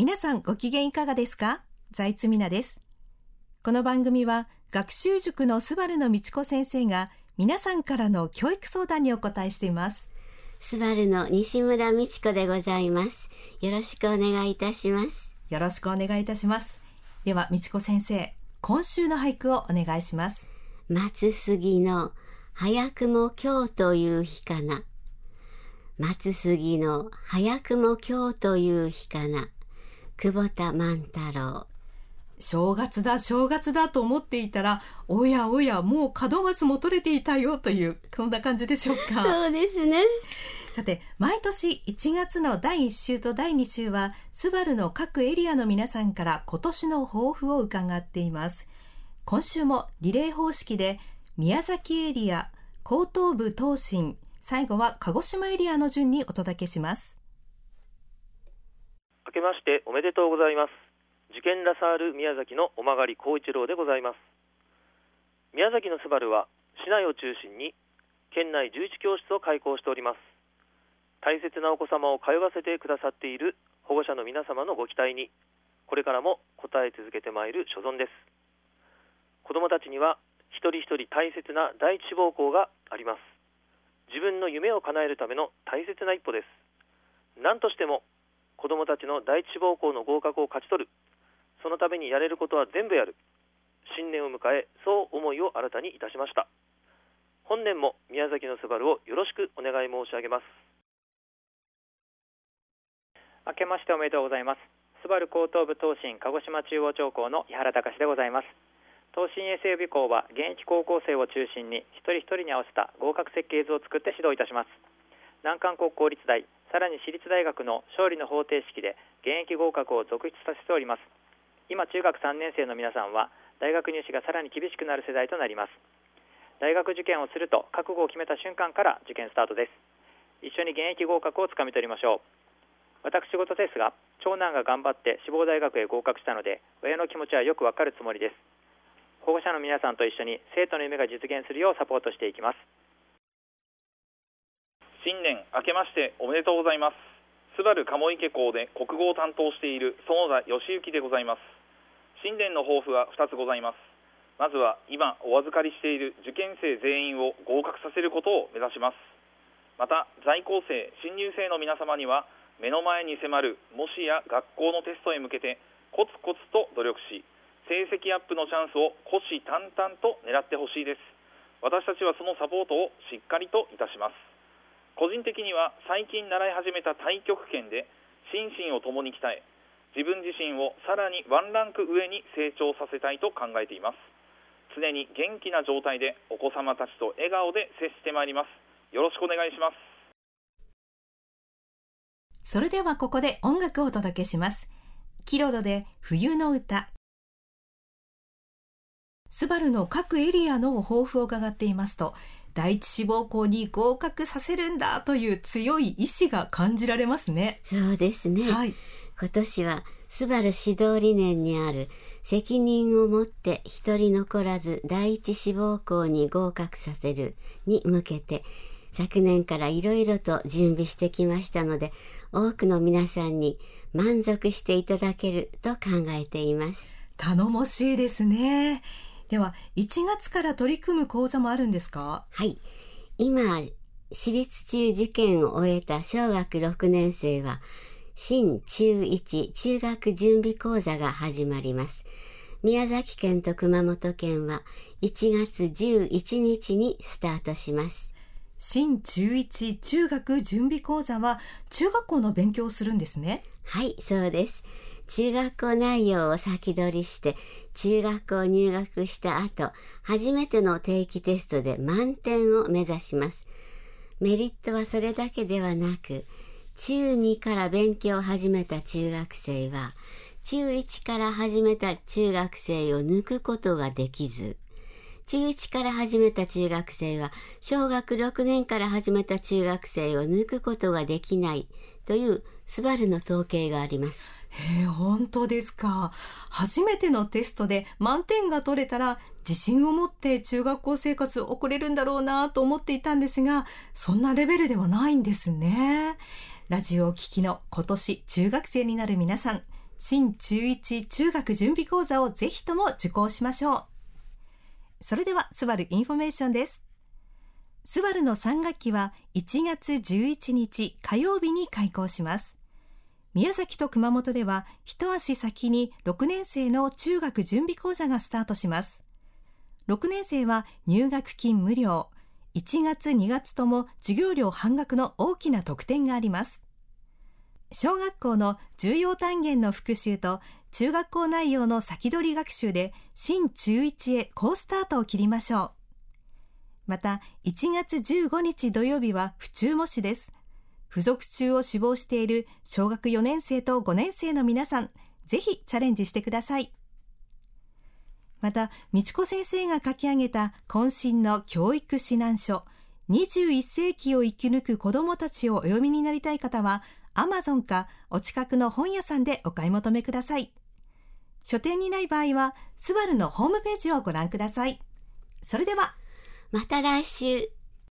皆さんご機嫌いかがですか？財津美奈です。この番組は学習塾のスバルの道子先生が皆さんからの教育相談にお答えしています。 スバルの西村美智子でございます。よろしくお願いいたします。 よろしくお願いいたします。では美智子先生、今週の俳句をお願いします。 松杉の早くも今日という日かな。松杉の早くも今日という日かな。久保田万太郎。 正月だと思っていたら、おやおやもう門松も取れていたよという、こんな感じでしょうか。 そうですね。 さて、毎年1月の第1週と第2週はスバルの各エリアの皆さんから今年の抱負を伺っています。今週もリレー方式で宮崎エリア、江東部東進、最後は鹿児島エリアの順にお届けします。 明けましておめでとうございます。受験ラサール宮崎のおまがり幸一郎でございます。宮崎のスバルは市内を中心に県内11教室を開校しております。大切なお子様を通わせてくださっている保護者の皆様のご期待にこれからも応え続けてまいる所存です。子どもたちには一人一人大切な第一志望校があります。自分の夢を叶えるための大切な一歩です。何としても子どもたちの第一志望校の合格を勝ち取る、そのためにやれることは全部やる、新年を迎えそう思いを新たにいたしました。本年も宮崎のスバルをよろしくお願い申し上げます。 明けましておめでとうございます。スバル江東部東進鹿児島中央長校の井原隆でございます。東進衛生予備校は現役高校生を中心に一人一人に合わせた合格設計図を作って指導いたします。難関国公立大、さらに私立大学の勝利の方程式で現役合格を続出させております。今中学3年生の皆さんは大学入試がさらに厳しくなる世代となります。大学受験をすると覚悟を決めた瞬間から受験スタートです。一緒に現役合格をつかみ取りましょう。私事ですが、長男が頑張って志望大学へ合格したので親の気持ちはよくわかるつもりです。保護者の皆さんと一緒に生徒の夢が実現するようサポートしていきます。 新年明けましておめでとうございます。スバル鴨池校で国語を担当している園田義行でございます。新年の抱負は2つございます。まずは今お預かりしている受験生全員を合格させることを目指します。また在校生、新入生の皆様には目の前に迫る模試や学校のテストへ向けてコツコツと努力し、成績アップのチャンスを虎視眈々と狙ってほしいです。私たちはそのサポートをしっかりといたします。個人的には最近習い始めた太極拳で心身を共に鍛え、自分自身をさらにワンランク上に成長させたいと考えています。常に元気な状態でお子様たちと笑顔で接してまいります。よろしくお願いします。 それではここで音楽をお届けします。キロロで冬の歌。スバルの各エリアの抱負を伺っていますと、第一志望校に合格させるんだという強い意志が感じられますね。 そうですね、 はい、 今年はスバル指導理念にある責任を持って一人残らず第一志望校に合格させるに向けて昨年からいろいろと準備してきましたので、多くの皆さんに満足していただけると考えています。 頼もしいですね。では1月から取り組む講座もあるんですか？ はい、今私立中受験を終えた小学6年生は新中1中学準備講座が始まります。宮崎県と熊本県は1月11日にスタートします。 新中1中学準備講座は中学校の勉強をするんですね。 はい、そうです。中学校内容を先取りして中学校入学した後、初めての定期テストで満点を目指します。メリットはそれだけではなく、中2から勉強を始めた中学生は中1から始めた中学生を抜くことができず、中1から始めた中学生は小学6年から始めた中学生を抜くことができないというスバルの統計があります。 本当ですか。初めてのテストで満点が取れたら自信を持って中学校生活を送れるんだろうなと思っていたんですが、そんなレベルではないんですね。 ラジオをお聞きの今年中学生になる皆さん、新中1中学準備講座をぜひとも受講しましょう。それではスバルインフォメーションです。スバルの3学期は1月11日火曜日に開校します。宮崎と熊本では一足先に6年生の中学準備講座がスタートします。6年生は入学金無料、1月2月とも授業料半額の大きな特典があります。小学校の重要単元の復習と中学校内容の先取り学習で新中1へ好スタートを切りましょう。また1月15日土曜日は府中模試です。付属中を志望している小学4年生と5年生の皆さん、ぜひチャレンジしてください。また、美智子先生が書き上げた渾身の教育指南書、21世紀を生き抜く子どもたちをお読みになりたい方は、Amazon かお近くの本屋さんでお買い求めください。書店にない場合は、スバルのホームページをご覧ください。それでは、 また来週。